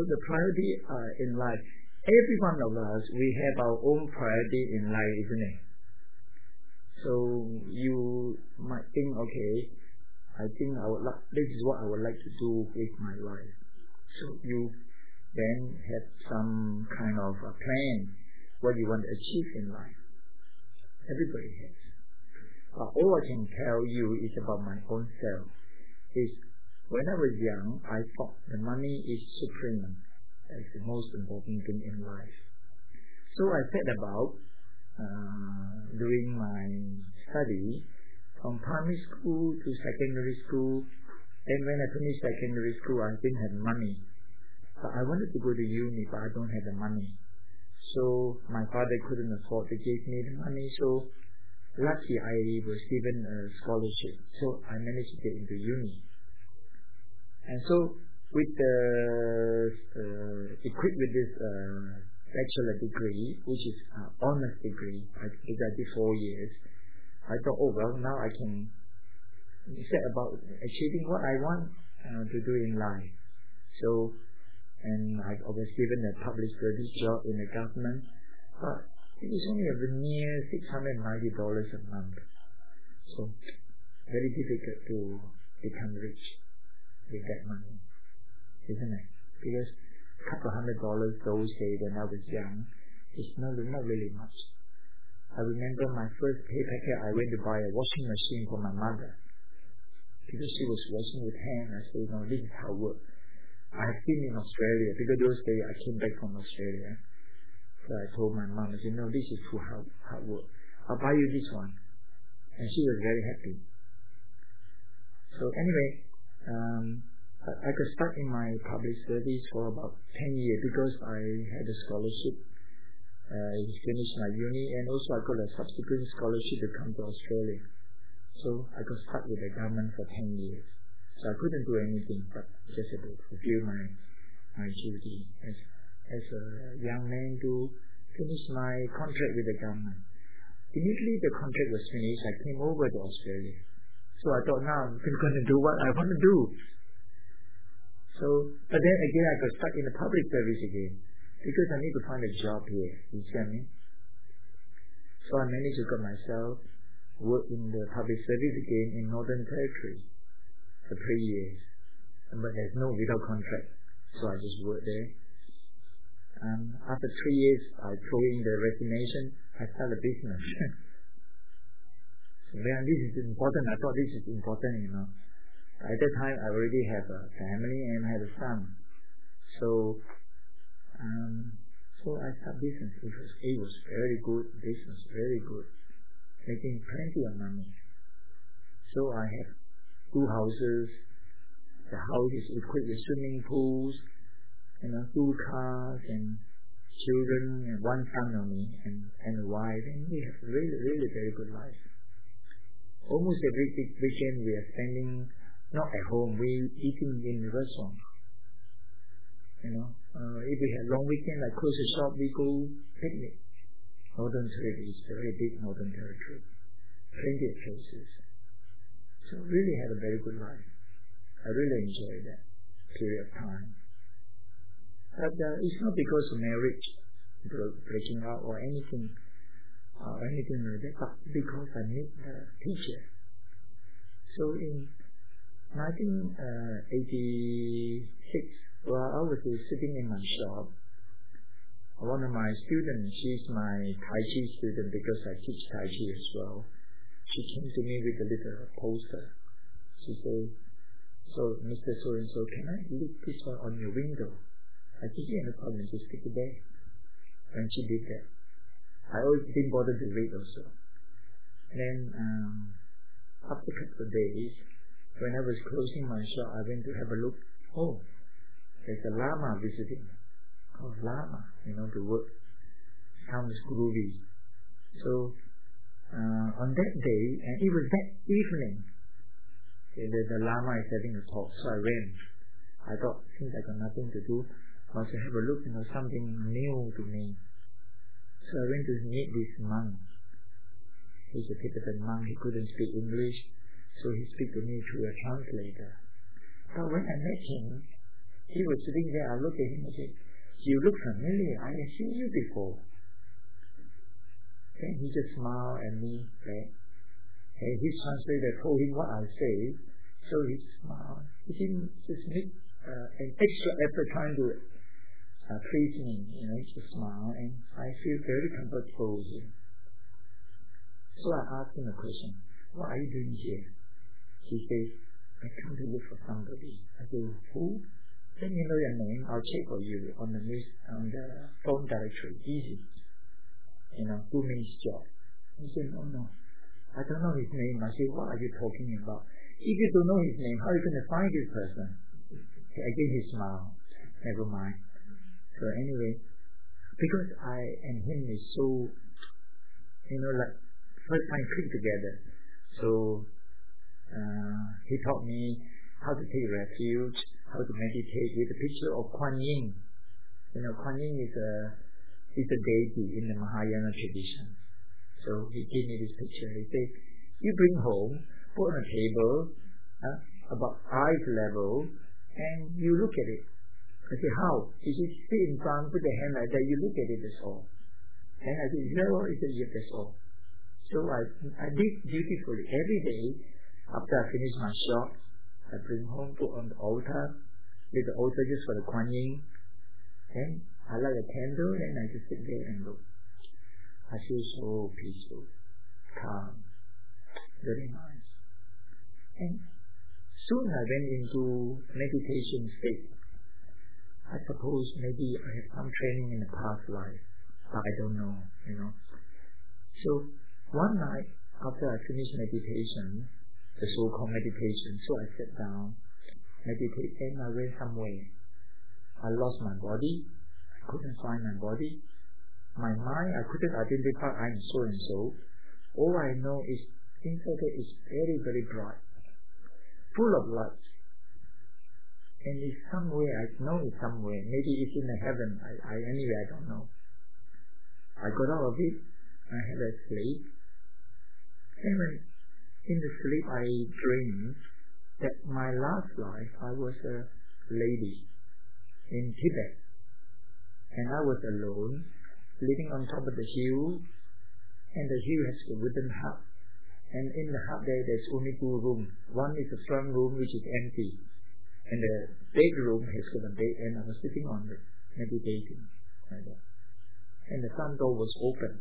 the priority in life, every one of us, we have our own priority in life, isn't it? So you might think, okay, I think this is what I would like to do with my life. So you then have some kind of a plan, what you want to achieve in life. Everybody has. All I can tell you is about my own self. Is when I was young, I thought the money is supreme, as the most important thing in life. So I set about doing my study from primary school to secondary school. Then when I finished secondary school, I didn't have money. But I wanted to go to uni, but I don't have the money. So my father couldn't afford to give me the money. So lucky I was given a scholarship. So I managed to get into uni. And so with equipped with this bachelor degree, which is honors degree, I did 4 years. I thought, oh well, now I can set about achieving what I want to do in life. So, and I was given a public service job in the government, but it was only a near $690 a month. So, very difficult to become rich with that money, isn't it? Because a couple $100 those days when I was young is not really much. I remember my first pay packet, I went to buy a washing machine for my mother because she was washing with hand. I said, no, this is how it works. I have seen in Australia, because those days I came back from Australia. So I told my mom, I said, no, this is too hard work. I'll buy you this one. And she was very happy. So anyway, I got stuck in my public service for about 10 years because I had a scholarship. I finished my uni, and also I got a subsequent scholarship to come to Australia. So I got stuck with the government for 10 years. So I couldn't do anything but just to fulfill my duty as a young man to finish my contract with the government. Immediately the contract was finished, I came over to Australia. So I thought, now I'm going to do what I want to do. So, but then again I got stuck in the public service again because I need to find a job here. You see what I mean? So I managed to get myself work in the public service again in Northern Territory for 3 years. But there's no without contract. So I just worked there. After 3 years, I threw in the resignation. I started a business. So man, this is important. I thought this is important, you know. At that time, I already have a family and I had a son. So I started business. It was very good business, very good, making plenty of money. So I have 2 houses. The house is equipped with swimming pools, 2 cars and children, and 1 son only, and a wife, and we have really, really very good life. Almost every weekend we are spending not at home, we eating in the restaurant. If we have long weekend, like close the shop, we go picnic. Northern Territory is very big. Northern Territory, plenty of places. So really had a very good life. I really enjoyed that period of time. But it's not because of marriage, breaking up or anything like that, but because I met a teacher. So in 1986, while I was sitting in my shop, one of my students, she's my Tai Chi student because I teach Tai Chi as well. She came to me with a little poster. She said, so Mr. So-and-so, can I leave this one on your window? I said, yeah, no problem, just stick it there. And she did that. I always didn't bother to read also. Then after a couple of days, when I was closing my shop, I went to have a look. Oh, there's a Lama visiting. Oh, Lama, the word sounds groovy. So on that day, and it was that evening, the Lama is having a talk. So I ran. I thought, since I got nothing to do, I must have a look, something new to me. So I went to meet this monk. He's a Tibetan monk. He couldn't speak English, so he spoke to me through a translator. But when I met him, He was sitting there. I looked at him and said, "You look familiar. I have seen you before." Then he just smiled at me. Right? And his translator told him what I say, so he smiled. He didn't just make an extra effort trying to please me. He just smiled, and I feel very comfortable with him. So I asked him a question. "What are you doing here?" He says, "I come to look for somebody." I said, "Who?" "Let me know your name. I'll check for you on the phone directory. Easy. Who means job." He said, "No. I don't know his name." I said, "What are you talking about? If you don't know his name, how are you going to find this person?" Again he smiled. Never mind. So anyway, because I and him is so, like first time clicked together. So he taught me how to take refuge, how to meditate with a picture of Kuan Yin. Kuan Yin is a deity in the Mahayana tradition. So he gave me this picture. He said, "You bring home, put on a table, about eyes level, and you look at it." I said, "How?" He said, "Sit in front, put the hand like that, you look at it, that's all." And I said, "Yeah." He said, "Yeah, that's all." So I did beautifully. Every day, after I finish my shop, I bring home, put on the altar, with the altar just for the Kuan Yin. Then I light a candle, and I just sit there and look. I feel so peaceful, calm, very nice. And soon I went into meditation state. I suppose maybe I have some training in the past life, but I don't know, So one night after I finished meditation, the so-called meditation, so I sat down, meditate, and I went somewhere. I lost my body, couldn't find my body. My mind, I couldn't identify I'm so and so. All I know is inside there is very, very bright, full of light. And it's somewhere, I know it's somewhere. Maybe it's in the heaven. Anyway, I don't know. I got out of it. I had a sleep. And when in the sleep I dreamed that my last life I was a lady in Tibet. And I was alone, living on top of the hill. And the hill has a wooden hut. And in the hut there's only 2 rooms. One is the front room, which is empty. And the bedroom has got a bed, and I was sitting on it, meditating. And the front door was open.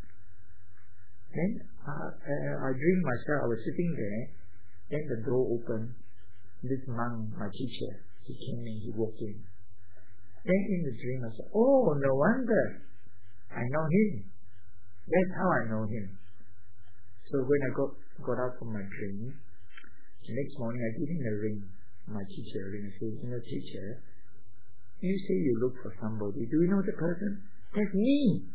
Then I dreamed myself, I was sitting there, then the door opened. This monk, my teacher, he came in, he walked in. Then in the dream I said, "Oh, no wonder, I know him. That's how I know him." So when I got out from my dream, the next morning I gave him a ring. My teacher, and I said, "Teacher, you say you look for somebody. Do you know the person? That's me.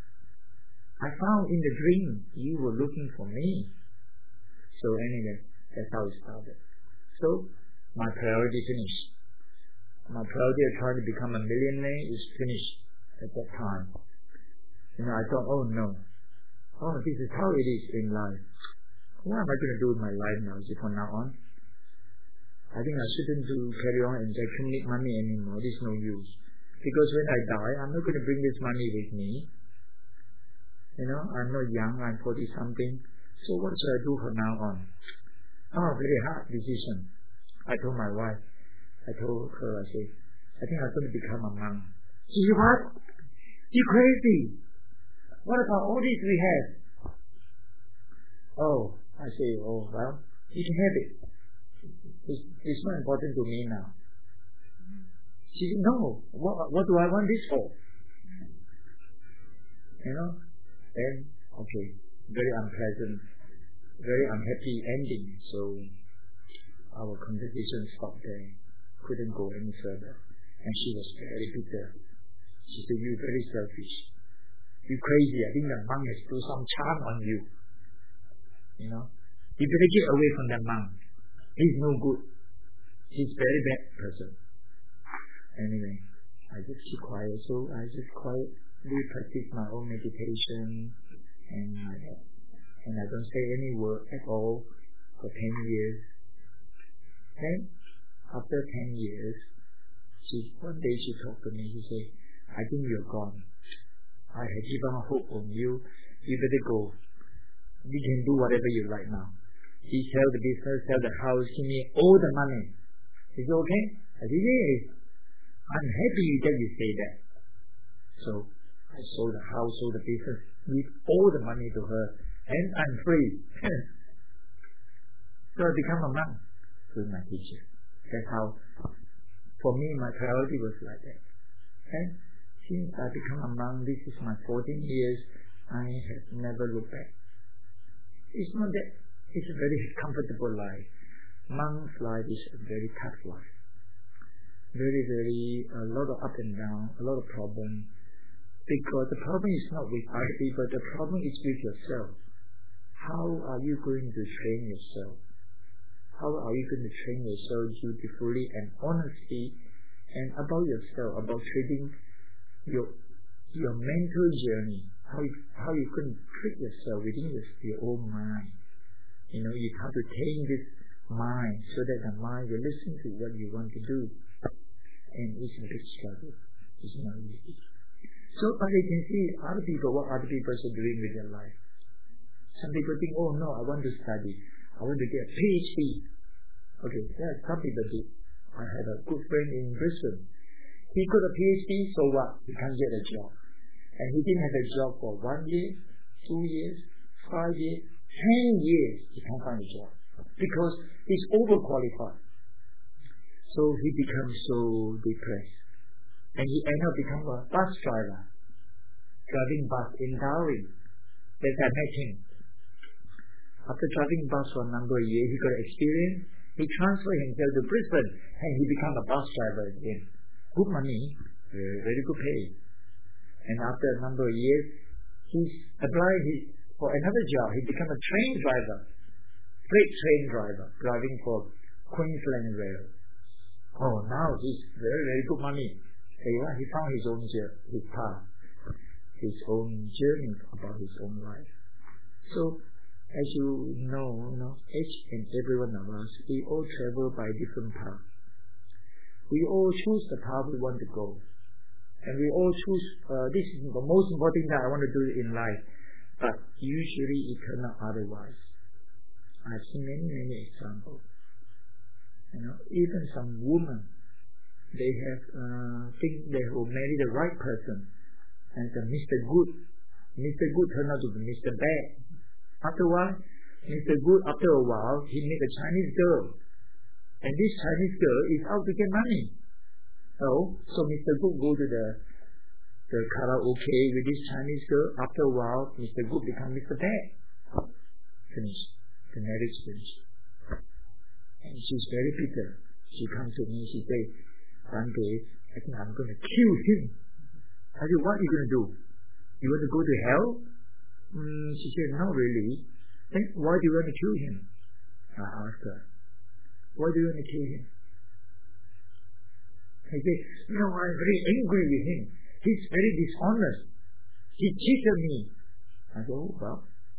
I found in the dream you were looking for me." So anyway, that's how it started. So my priority finished. My priority of trying to become a millionaire is finished at that time. I thought, oh no, this is how it is in life. What am I going to do with my life now? From now on? I think I shouldn't carry on and accumulate money anymore. There's no use. Because when I die, I'm not going to bring this money with me. I'm not young, I'm 40-something. So what should I do from now on? Very hard decision. I told my wife, I said, I think I'm going to become a monk. She said, "What? You crazy? What about all this we have?" I say, well, you can have it. It's not important to me now. She said, "No, what do I want this for?" Then, okay, very unpleasant, very unhappy ending. So our conversation stopped there. Couldn't go any further. And she was very bitter. She said, "You're very selfish. You're crazy. I think the monk has put some charm on you. You better get away from that monk. He's no good. He's a very bad person." Anyway, I just keep quiet. So I just quietly practice my own meditation, and I don't say any word at all for 10 years. Then, after 10 years, One day she talked to me. She said, I think you're gone. I had given hope on you. You better go. You can do whatever you like now. He sell the business, sell the house, give me all the money. Is it okay? I said, yes. I'm happy that you say that. So I sold the house, sold the business, give all the money to her, and I'm free. So I become a monk with my teacher. That's how, for me, my priority was like that. And since I become a monk, this is my 14 years, I have never looked back. It's not that it's a very comfortable life. Monk's life is a very tough life. A lot of up and down, a lot of problems. Because the problem is not with other people, the problem is with yourself. How are you going to train yourself? How are you going to train yourself beautifully and honestly, and about yourself, about treating your mental journey? How you can treat yourself within your own mind? You have to tame this mind so that the mind will listen to what you want to do. And it's a big struggle. It's not easy. So, but you can see what other people are doing with their life. Some people think, oh no, I want to study. I want to get a PhD. Okay, yeah, some people do. I had a good friend in Brisbane. He got a PhD, so what? He can't get a job. And he didn't have a job for 1 year, 2 years, 5 years, 10 years. He can't find a job because he's overqualified. So he becomes so depressed. And he ended up becoming a bus driver, driving bus in Darwin. That's I met him. After driving bus for a number of years, he got experience. He transferred himself to Brisbane, and he became a bus driver again. Good money, very good pay. And after a number of years, he's applied for another job. He became a train driver, freight train driver, driving for Queensland Rail. Oh, now he's very, very good money. He found his own path, his own journey about his own life. So, as you know, each and every one of us, we all travel by different paths. We all choose the path we want to go. And we all choose, this is the most important thing I want to do in life. But usually it turns out otherwise. I've seen many examples. Even some women, they have think they will marry the right person, and Mr. Good turned out to be Mr. Bad. After a while, Mr. Good, after a while, he met a Chinese girl, and this Chinese girl is out to get money. So Mr. Good go to the karaoke with this Chinese girl. After a while, Mr. Good becomes Mr. Bad. Finished. The marriage finished. And she's very bitter. She comes to me, she says, one day, I think I'm going to kill him. I said, what are you going to do? You want to go to hell? She said, no, really. Then why do you want to kill him? I asked her, why do you want to kill him? I said, I'm very angry with him. He's very dishonest. He cheated me. I said, oh, well.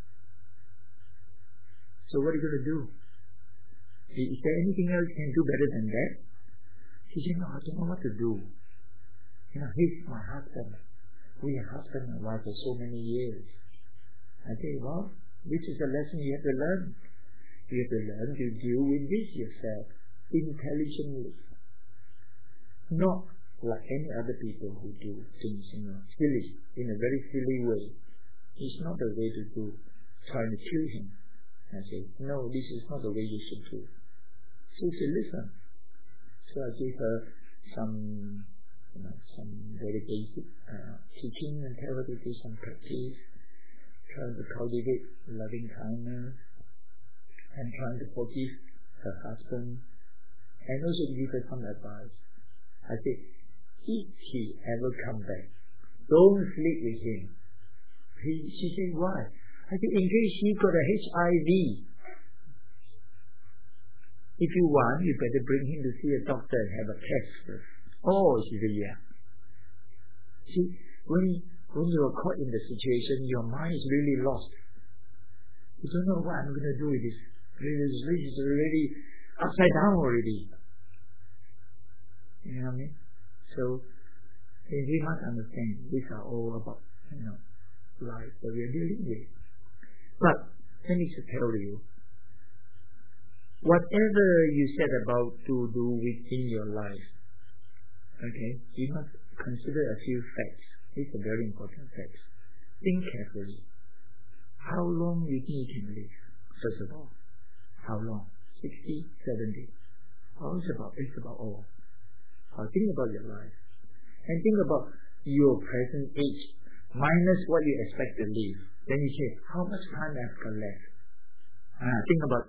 So what are you going to do? Is there anything else you can do better than that? She said, no, I don't know what to do. He's my husband. We are husband and wife for so many years. I said, well, which is a lesson you have to learn. You have to learn to deal with this yourself intelligently. Not like any other people who do things, silly, in a very silly way. It's not the way to do, trying to kill him. I said, no, this is not the way you should do. So she listened. So I gave her some very basic teaching and tell her to do some practice, trying to cultivate loving kindness, and trying to forgive her husband, and also give her some advice. I said, if he ever come back, don't sleep with him. She said, why? I said, in case he got a HIV. If you want, you better bring him to see a doctor and have a test first. Oh, she said, yeah. See, when you are caught in the situation, your mind is really lost. You don't know what I'm going to do with this. This is already upside down already. You know what I mean? So we must understand these are all about life that we are dealing with. But let me just tell you, whatever you said about to do within your life, okay, you must consider a few facts. These are very important facts. Think carefully. How long you think you can live? First of all, how long? 60, 70? Oh, it's about all. Think about your life. And think about your present age minus what you expect to live. Then you say, how much time I've got left? Think about